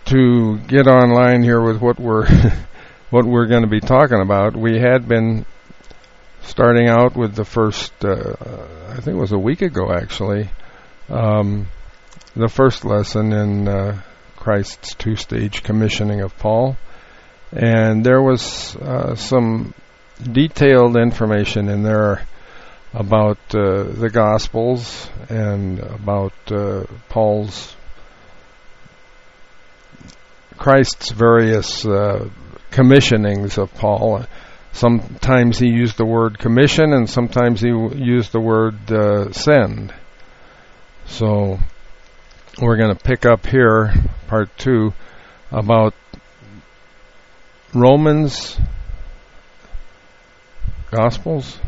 to get online here with what we're what we're going to be talking about. We had been starting out with the first, I think it was a week ago actually, the first lesson in Christ's two-stage commissioning of Paul. And there was some detailed information in there about the Gospels and about Christ's various commissionings of Paul. Sometimes he used the word commission, and sometimes he used the word send. So we're going to pick up here, part 2, about Romans, Gospels,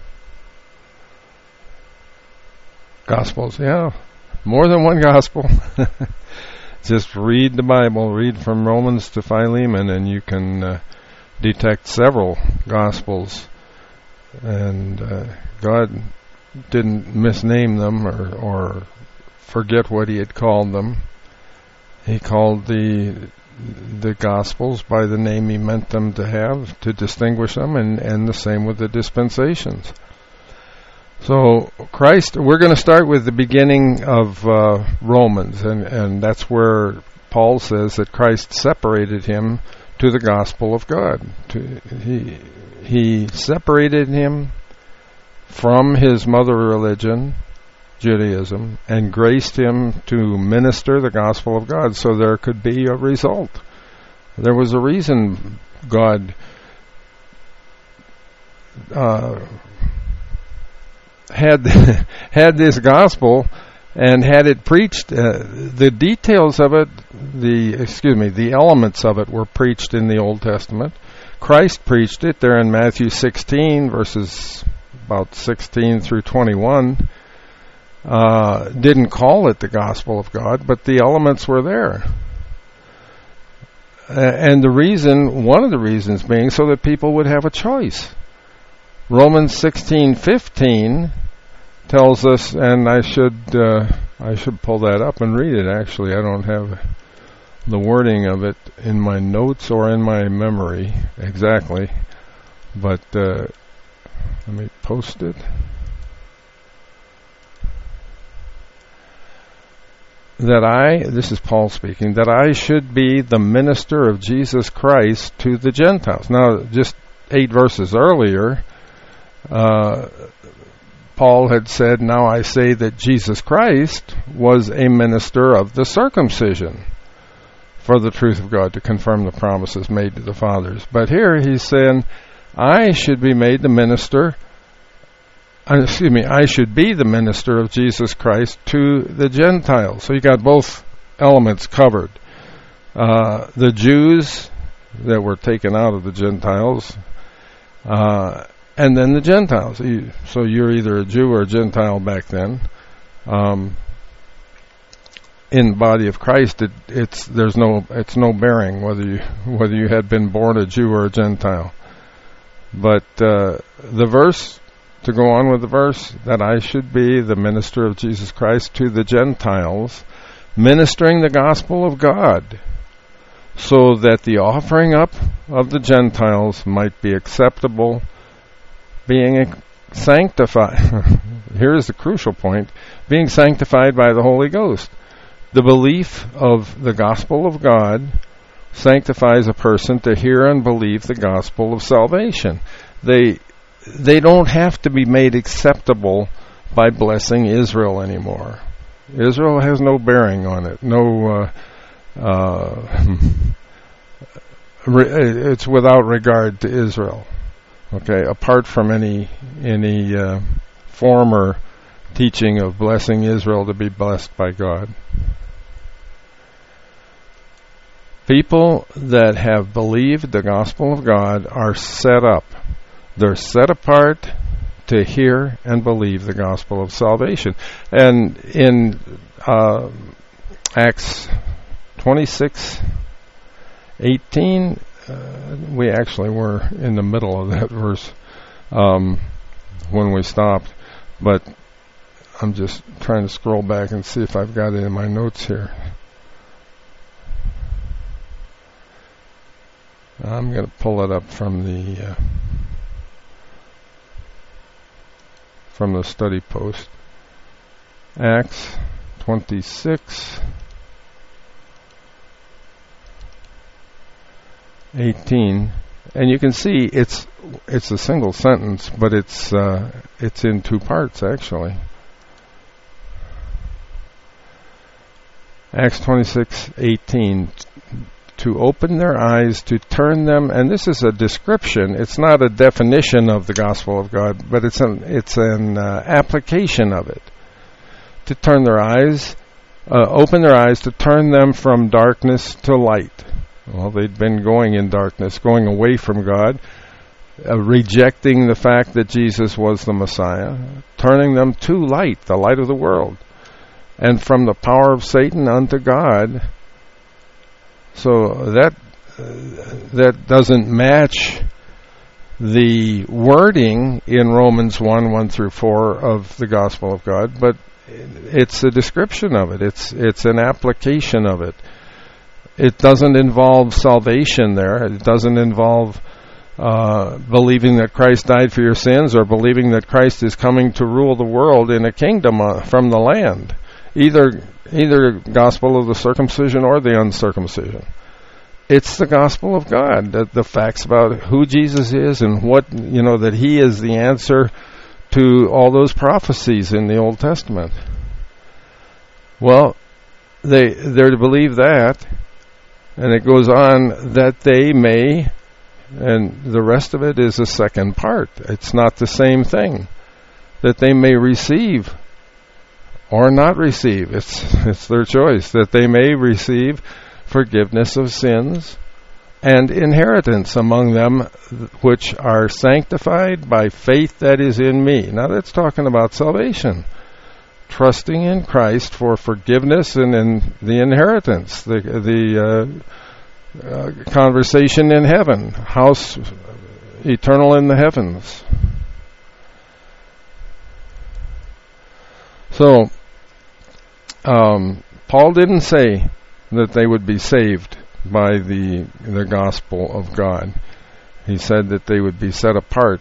yeah, more than one Gospel. Just read the Bible, read from Romans to Philemon, and you can detect several Gospels. And God didn't misname them or forget what he had called them. He called the Gospels by the name he meant them to have, to distinguish them, and the same with the dispensations. So Christ, we're going to start with the beginning of Romans, and that's where Paul says that Christ separated him to the gospel of God. He separated him from his mother religion, Judaism, and graced him to minister the gospel of God so there could be a result. There was a reason God had this gospel and had it preached. The details of it, the elements of it were preached in the Old Testament. Christ preached it there in Matthew 16, verses about 16 through 21. Didn't call it the gospel of God, but the elements were there. And one of the reasons being so that people would have a choice. Romans 16:15 tells us, and I should pull that up and read it. Actually, I don't have the wording of it in my notes or in my memory exactly, but let me post it. This is Paul speaking, that I should be the minister of Jesus Christ to the Gentiles. Now, just 8 verses earlier, Paul had said, now I say that Jesus Christ was a minister of the circumcision for the truth of God, to confirm the promises made to the fathers. But here he's saying, I should be made the minister, I should be the minister of Jesus Christ to the Gentiles. So you got both elements covered. The Jews that were taken out of the Gentiles, and then the Gentiles. So you're either a Jew or a Gentile back then. In the body of Christ, it's no bearing whether you had been born a Jew or a Gentile. But the verse, to go on with the verse, that I should be the minister of Jesus Christ to the Gentiles, ministering the gospel of God, so that the offering up of the Gentiles might be acceptable, being sanctified. Here's the crucial point: being sanctified by the Holy Ghost. The belief of the gospel of God sanctifies a person to hear and believe the gospel of salvation. They don't have to be made acceptable by blessing Israel anymore. Israel has no bearing on it. It's without regard to Israel. Okay, apart from any former teaching of blessing Israel to be blessed by God. People that have believed the gospel of God are set up. They're set apart to hear and believe the gospel of salvation. And in Acts 26:18, we actually were in the middle of that verse when we stopped. But I'm just trying to scroll back and see if I've got it in my notes here. I'm going to pull it up from the study post. Acts 26:18, and you can see it's a single sentence, but it's in two parts actually. Acts 26:18, to open their eyes, to turn them, and this is a description. It's not a definition of the gospel of God, but it's an application of it. To turn their eyes, open their eyes, to turn them from darkness to light. Well, they'd been going in darkness, going away from God, rejecting the fact that Jesus was the Messiah, turning them to light, the light of the world, and from the power of Satan unto God. So that doesn't match the wording in Romans 1:1-4 of the gospel of God, but it's a description of it. It's an application of it. It doesn't involve salvation there. It doesn't involve believing that Christ died for your sins or believing that Christ is coming to rule the world in a kingdom from the land. Either gospel of the circumcision or the uncircumcision. It's the gospel of God, the facts about who Jesus is and what, that He is the answer to all those prophecies in the Old Testament. Well, they're to believe that, and it goes on that they may, and the rest of it is a second part. It's not the same thing. That they may receive or not receive. It's their choice. That they may receive forgiveness of sins and inheritance among them which are sanctified by faith that is in me. Now that's talking about salvation. Trusting in Christ for forgiveness and in the inheritance, the conversation in heaven, house eternal in the heavens. So, Paul didn't say that they would be saved by the gospel of God. He said that they would be set apart,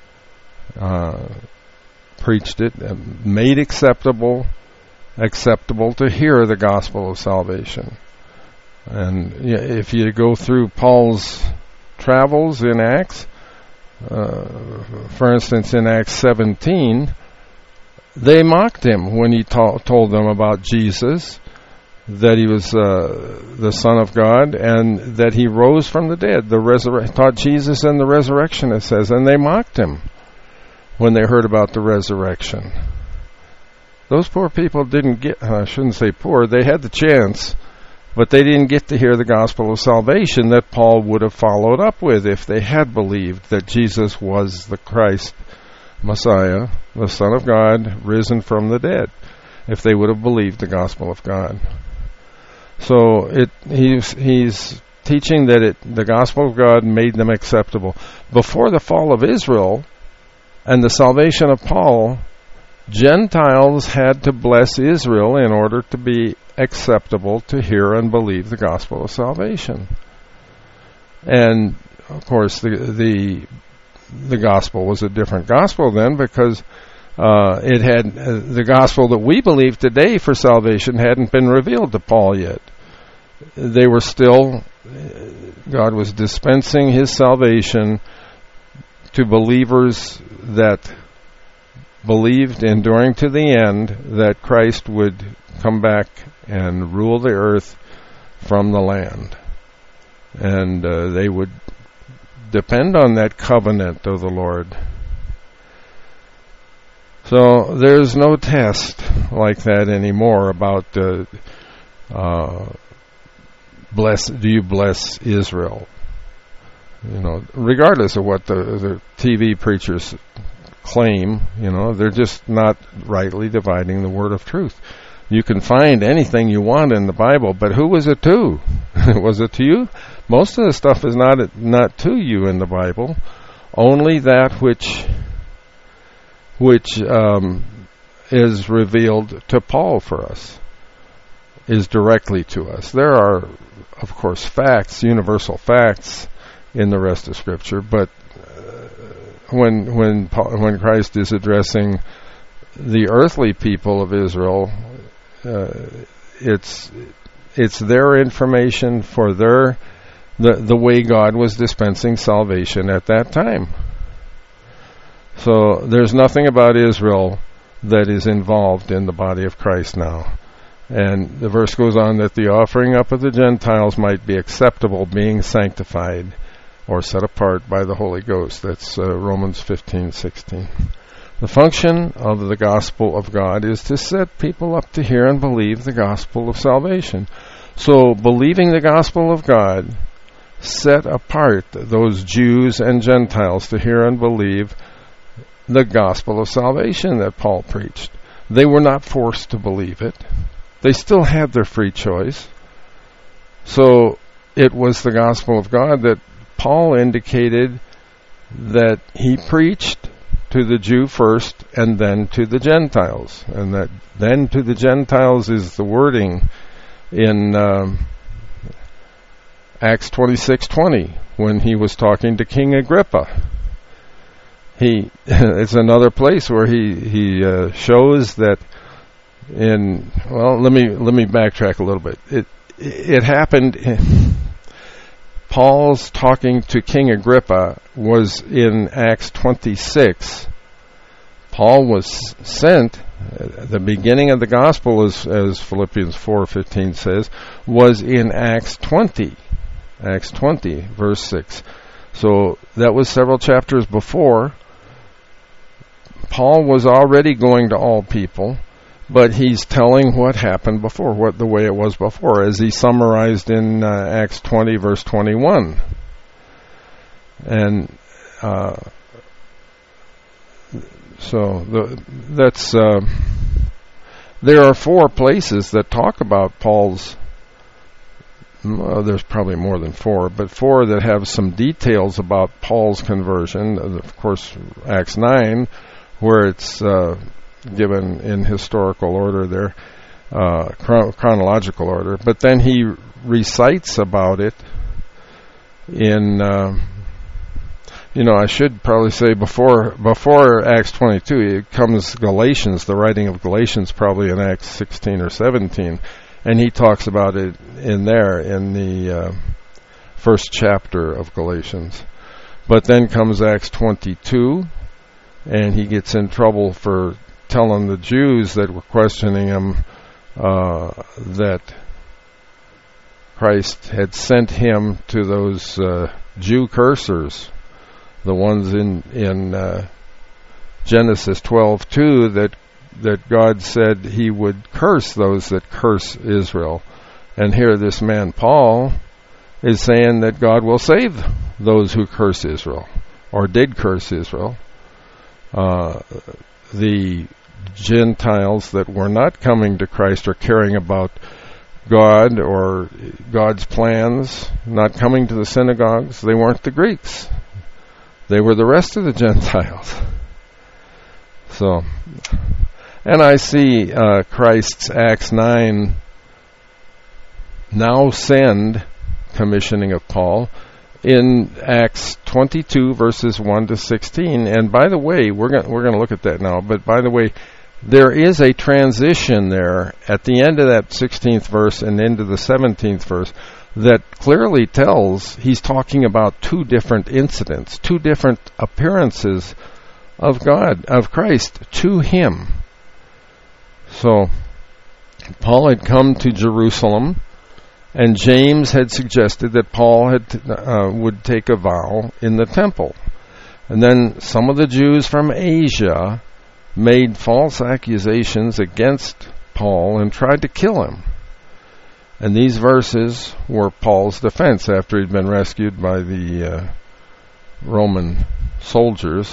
preached it, made acceptable to hear the gospel of salvation. And if you go through Paul's travels in Acts, for instance in Acts 17, they mocked him when he told them about Jesus, that he was the Son of God, and that he rose from the dead. Taught Jesus and the resurrection, it says, and they mocked him when they heard about the resurrection. Those poor people didn't get, I shouldn't say poor, they had the chance, but they didn't get to hear the gospel of salvation that Paul would have followed up with if they had believed that Jesus was the Christ, Messiah, the Son of God, risen from the dead, if they would have believed the gospel of God. So he's teaching that the gospel of God made them acceptable. Before the fall of Israel and the salvation of Paul, Gentiles had to bless Israel in order to be acceptable to hear and believe the gospel of salvation. And of course the gospel was a different gospel then, because it had the gospel that we believe today for salvation hadn't been revealed to Paul yet. They were still, God was dispensing His salvation to believers that believed, enduring to the end, that Christ would come back and rule the earth from the land. And they would depend on that covenant of the Lord. So there's no test like that anymore about do you bless Israel? Regardless of what the TV preachers claim, they're just not rightly dividing the word of truth. You can find anything you want in the Bible, but who was it to? Was it to you? Most of the stuff is not to you in the Bible. Only that which is revealed to Paul for us is directly to us. There are, of course, facts, universal facts in the rest of Scripture. But when Christ is addressing the earthly people of Israel, it's their information for the way God was dispensing salvation at that time. So there's nothing about Israel that is involved in the body of Christ now. And the verse goes on that the offering up of the Gentiles might be acceptable, being sanctified or set apart by the Holy Ghost. That's Romans 15:16. The function of the gospel of God is to set people up to hear and believe the gospel of salvation. So believing the gospel of God set apart those Jews and Gentiles to hear and believe the gospel of salvation that Paul preached. They were not forced to believe it. They still had their free choice. So it was the gospel of God that Paul indicated that he preached to the Jew first and then to the Gentiles. And that then to the Gentiles is the wording in Acts 26:20 when he was talking to King Agrippa. It's another place where he shows that let me backtrack a little bit. It happened. Paul's talking to King Agrippa was in Acts 26. Paul was sent. The beginning of the gospel, as Philippians 4:15 says, was in Acts 20. Acts 20, verse 6. So that was several chapters before. Paul was already going to all people, but he's telling what happened before, the way it was before, as he summarized in Acts 20, verse 21. And there are 4 places that talk about Paul's. There's probably more than 4, but 4 that have some details about Paul's conversion. Of course, Acts 9, where it's given in historical order there, chronological order. But then he recites about it in, I should probably say before Acts 22, it comes Galatians, the writing of Galatians probably in Acts 16 or 17. And he talks about it in the first chapter of Galatians. But then comes Acts 22, and he gets in trouble for telling the Jews that were questioning him that Christ had sent him to those Jew cursers, the ones in Genesis 12:2 that God said he would curse those that curse Israel. And here this man Paul is saying that God will save those who curse Israel, or did curse Israel. The Gentiles that were not coming to Christ or caring about God or God's plans, not coming to the synagogues, they weren't the Greeks. They were the rest of the Gentiles. So, and I see Christ's Acts 9 now send commissioning of Paul in Acts 22 verses 1 to 16. And by the way, we're going to look at that now, but by the way, there is a transition there at the end of that 16th verse and into the 17th verse that clearly tells he's talking about 2 different incidents, 2 different appearances of God, of Christ to him. So Paul had come to Jerusalem, and James had suggested that Paul would take a vow in the temple. And then some of the Jews from Asia made false accusations against Paul and tried to kill him. And these verses were Paul's defense after he'd been rescued by the Roman soldiers.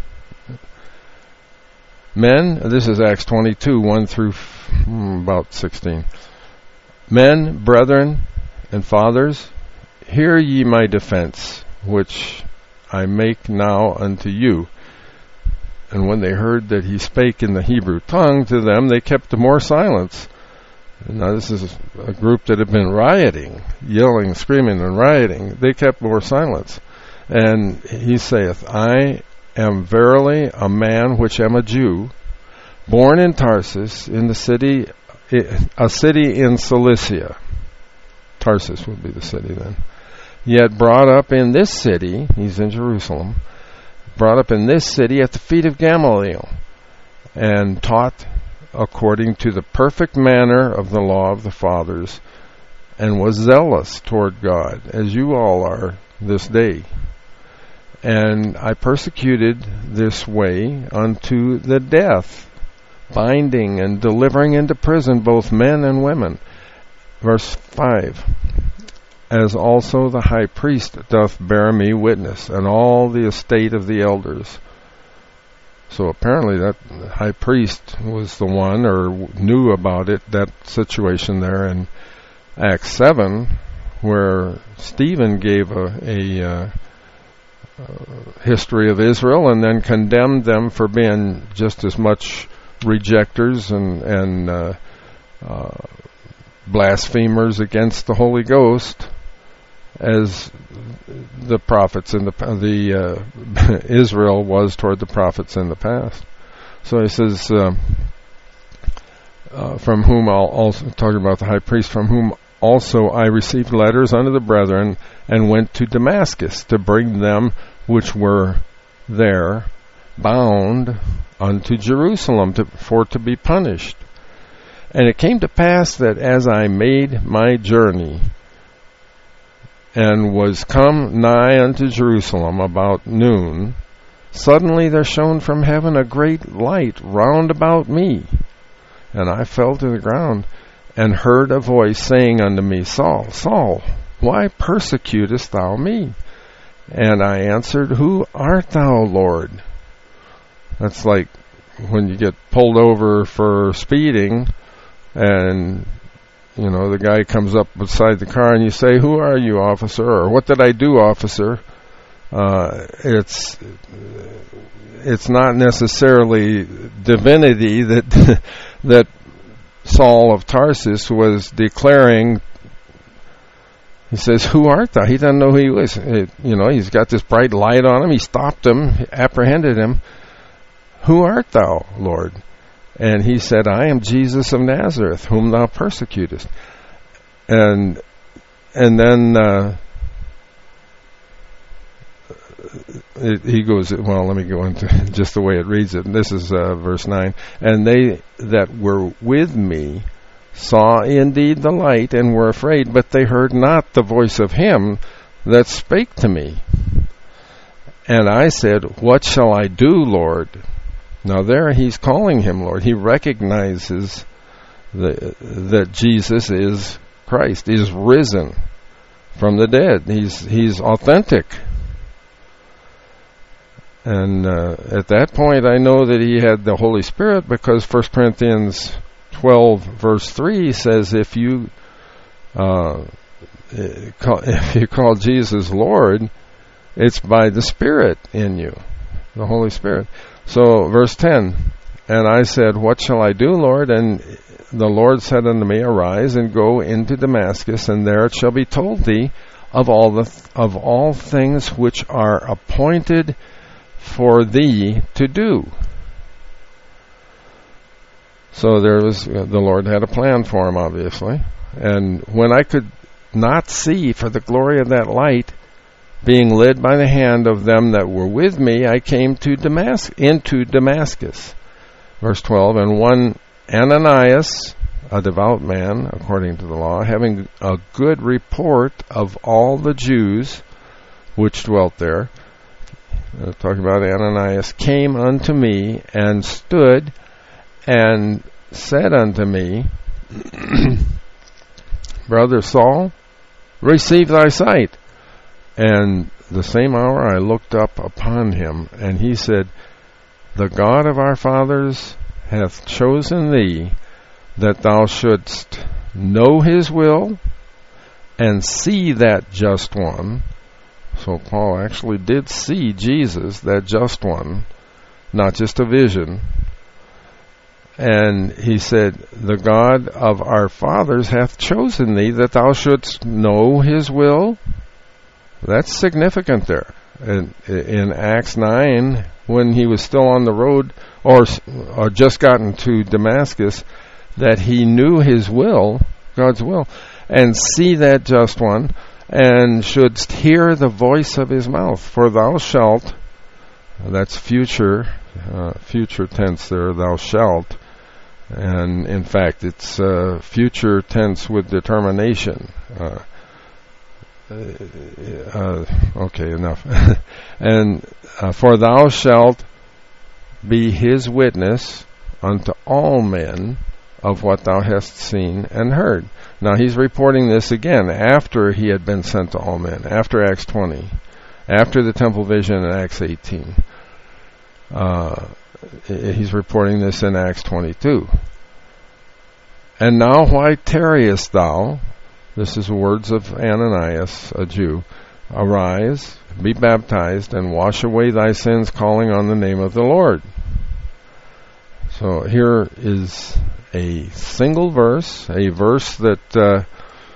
Men, this is Acts 22, 1 through about 16. Men, brethren, and fathers, hear ye my defense, which I make now unto you. And when they heard that he spake in the Hebrew tongue to them, they kept more silence. Now this is a group that had been rioting, yelling, screaming, and rioting. They kept more silence. And he saith, I am verily a man which am a Jew, born in Tarsus, in the city, a city in Cilicia. Tarsus would be the city then. Yet brought up in this city, he's in Jerusalem, brought up in this city at the feet of Gamaliel, and taught according to the perfect manner of the law of the fathers, and was zealous toward God, as you all are this day. And I persecuted this way unto the death, binding and delivering into prison both men and women. Verse 5, as also the high priest doth bear me witness, and all the estate of the elders. So apparently that high priest was the one, or knew about it, that situation there in Acts 7, where Stephen gave a history of Israel and then condemned them for being just as much rejectors and blasphemers against the Holy Ghost as the prophets in the Israel was toward the prophets in the past. So he says, from whom I'll also talking about the high priest, from whom also I received letters unto the brethren, and went to Damascus to bring them which were there bound unto Jerusalem for to be punished. And it came to pass that as I made my journey, and was come nigh unto Jerusalem about noon, suddenly there shone from heaven a great light round about me. And I fell to the ground, and heard a voice saying unto me, Saul, Saul, why persecutest thou me? And I answered, Who art thou, Lord? That's like when you get pulled over for speeding, and the guy comes up beside the car and you say, Who are you, officer? Or what did I do, officer? It's not necessarily divinity that Saul of Tarsus was declaring. He says, Who art thou? He doesn't know who he was. He's got this bright light on him. He stopped him, apprehended him. Who art thou, Lord? And he said, I am Jesus of Nazareth, whom thou persecutest. And then he goes, well, let me go into just the way it reads it. This is verse 9. And they that were with me saw indeed the light, and were afraid, but they heard not the voice of him that spake to me. And I said, What shall I do, Lord? Now there he's calling him Lord. He recognizes that Jesus is Christ. He's risen from the dead. He's authentic. And at that point I know that he had the Holy Spirit, because 1 Corinthians 12 verse 3 says, if you call Jesus Lord, it's by the Spirit in you, the Holy Spirit. So verse 10, and I said, What shall I do, Lord? And the Lord said unto me, Arise and go into Damascus, and there it shall be told thee of all things which are appointed for thee to do. So the Lord had a plan for him, obviously. And when I could not see for the glory of that light, being led by the hand of them that were with me, I came to into Damascus. Verse 12, and one Ananias, a devout man, according to the law, having a good report of all the Jews which dwelt there, talking about Ananias, came unto me and stood and said unto me, Brother Saul, receive thy sight. And the same hour I looked up upon him, and he said, The God of our fathers hath chosen thee, that thou shouldst know his will, and see that just one. So Paul actually did see Jesus, that just one, not just a vision. And he said, The God of our fathers hath chosen thee, that thou shouldst know his will. That's significant there. in Acts 9, when he was still on the road or just gotten to Damascus, that he knew his will, God's will, and see that just one, and shouldst hear the voice of his mouth. For thou shalt, that's future tense there, thou shalt. And in fact, it's future tense with determination. Okay, enough. And for thou shalt be his witness unto all men of what thou hast seen and heard. Now he's reporting this again after he had been sent to all men, after Acts 20, after the temple vision in Acts 18. He's reporting this in Acts 22. And now why tarriest thou? This is words of Ananias, a Jew. Arise, be baptized, and wash away thy sins, calling on the name of the Lord. So here is a single verse, a verse that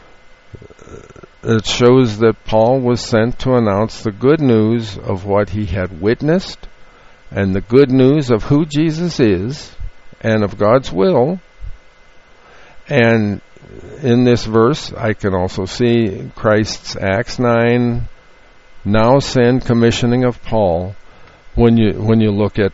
it shows that Paul was sent to announce the good news of what he had witnessed, and the good news of who Jesus is, and of God's will. And in this verse, I can also see Christ's Acts 9 now send commissioning of Paul. When you look at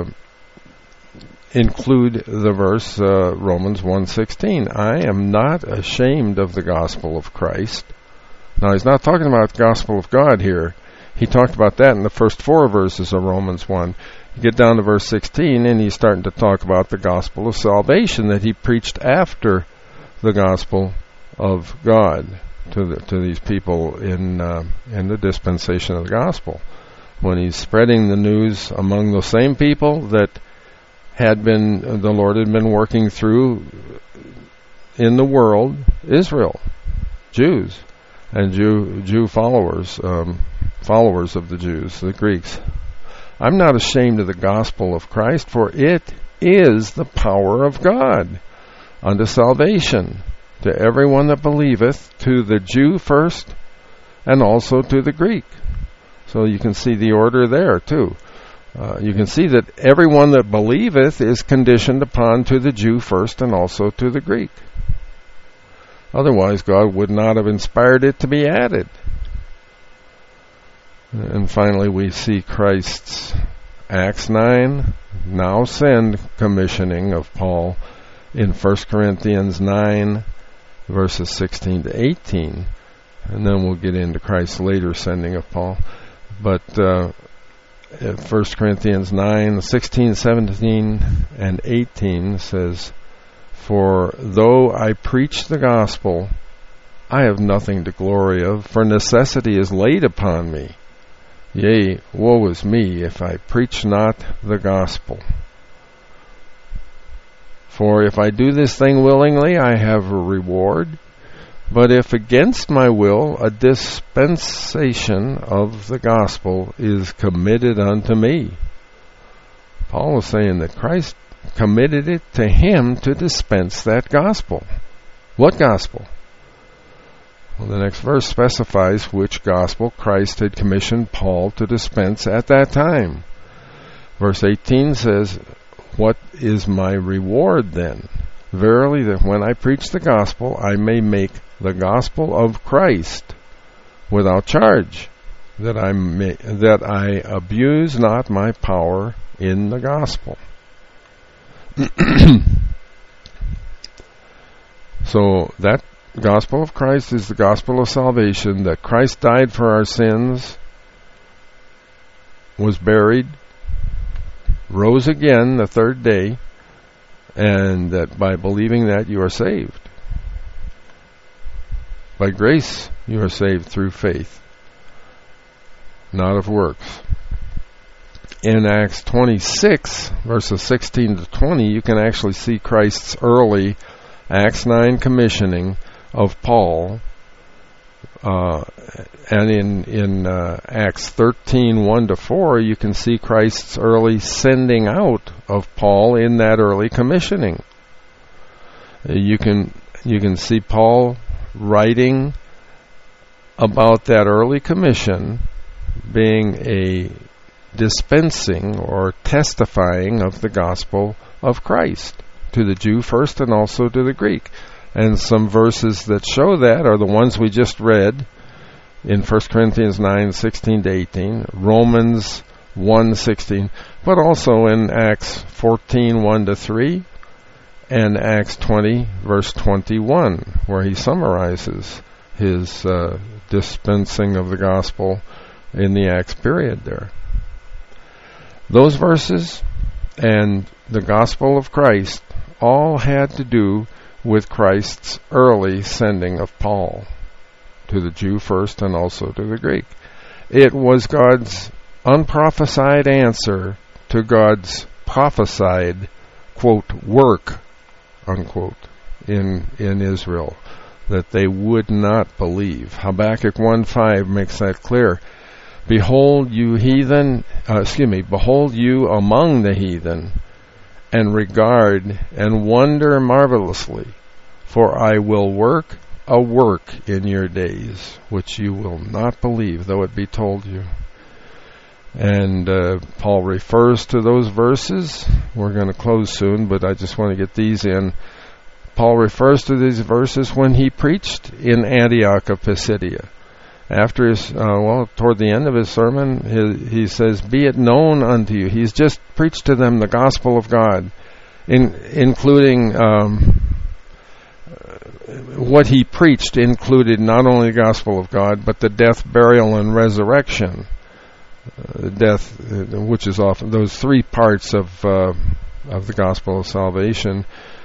include the verse Romans 1:16, I am not ashamed of the gospel of Christ. Now he's not talking about the gospel of God here. He talked about that in the first 4 verses of Romans 1. You get down to verse 16, and he's starting to talk about the gospel of salvation that he preached after the gospel of God to these people in the dispensation of the gospel, when he's spreading the news among those same people that the Lord had been working through in the world, Israel, Jews, and Jew followers, followers of the Jews, the Greeks. I'm not ashamed of the gospel of Christ, for it is the power of God unto salvation to everyone that believeth, to the Jew first, and also to the Greek. So you can see the order there too. You can see that everyone that believeth is conditioned upon to the Jew first and also to the Greek. Otherwise, God would not have inspired it to be added. And finally, we see Christ's Acts 9 now send commissioning of Paul in 1 Corinthians 9, verses 16 to 18. And then we'll get into Christ's later sending of Paul. But 1 Corinthians 9, 16, 17, and 18 says, For though I preach the gospel, I have nothing to glory of, for necessity is laid upon me. Yea, woe is me if I preach not the gospel. For if I do this thing willingly, I have a reward. But if against my will, a dispensation of the gospel is committed unto me. Paul was saying that Christ committed it to him to dispense that gospel. What gospel? Well, the next verse specifies which gospel Christ had commissioned Paul to dispense at that time. Verse 18 says, What is my reward then? Verily, that when I preach the gospel, I may make the gospel of Christ without charge, that I abuse not my power in the gospel. So that gospel of Christ is the gospel of salvation, that Christ died for our sins, was buried, rose again the third day, and that by believing that you are saved. By grace you are saved through faith, not of works. In Acts 26, verses 16 to 20, you can actually see Christ's early Acts 9 commissioning of Paul. And in Acts 13, 1 to 4, you can see Christ's early sending out of Paul in that early commissioning. You can see Paul writing about that early commission being a dispensing or testifying of the gospel of Christ to the Jew first and also to the Greek. And some verses that show that are the ones we just read in 1 Corinthians 9:16-18, Romans 1:16, but also in Acts 14:1-3, and Acts 20, verse 21, where he summarizes his dispensing of the gospel in the Acts period there. Those verses and the gospel of Christ all had to do with Christ's early sending of Paul to the Jew first and also to the Greek. It was God's unprophesied answer to God's prophesied, quote, work, unquote, in Israel, that they would not believe. Habakkuk 1:5 makes that clear. Behold you among the heathen, and regard and wonder marvelously, for I will work a work in your days, which you will not believe, though it be told you. And Paul refers to those verses. We're going to close soon, but I just want to get these in. Paul refers to these verses when he preached in Antioch of Pisidia. After his, toward the end of his sermon, he says, "Be it known unto you." He's just preached to them the gospel of God, including what he preached included not only the gospel of God, but the death, burial, and resurrection. Death, which is often those three parts of the gospel of salvation.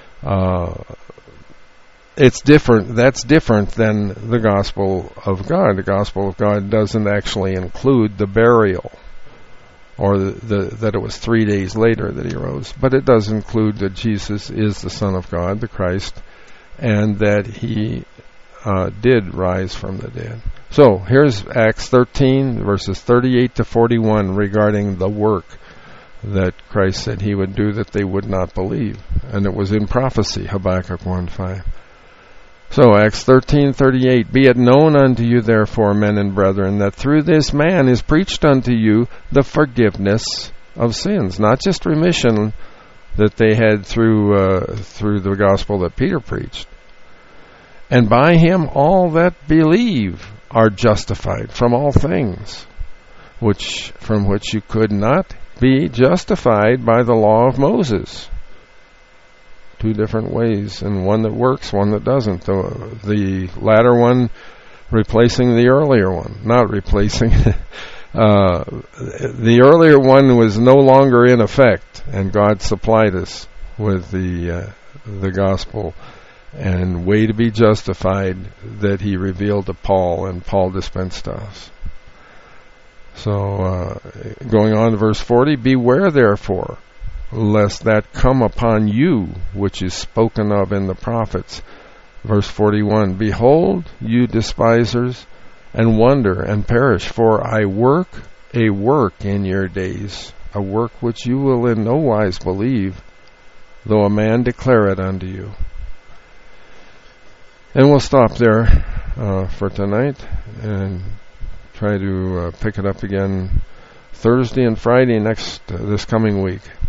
It's different. That's different than the gospel of God. The gospel of God doesn't actually include the burial, or that it was 3 days later that he rose. But it does include that Jesus is the Son of God, the Christ, and that he did rise from the dead. So here's Acts 13, verses 38-41, regarding the work that Christ said he would do that they would not believe. And it was in prophecy, Habakkuk 1:5. So Acts 13:38, "Be it known unto you therefore, men and brethren, that through this man is preached unto you the forgiveness of sins." Not just remission that they had through the gospel that Peter preached. "And by him all that believe are justified from all things, from which you could not be justified by the law of Moses." Two different ways, and one that works, one that doesn't. The latter one replacing the earlier one. Not replacing. The earlier one was no longer in effect, and God supplied us with the gospel and way to be justified that he revealed to Paul, and Paul dispensed to us. So, going on to verse 40, "Beware therefore, lest that come upon you which is spoken of in the prophets." Verse 41, "Behold, you despisers, and wonder and perish, for I work a work in your days, a work which you will in no wise believe, though a man declare it unto you." And we'll stop there for tonight and try to pick it up again Thursday and Friday this coming week.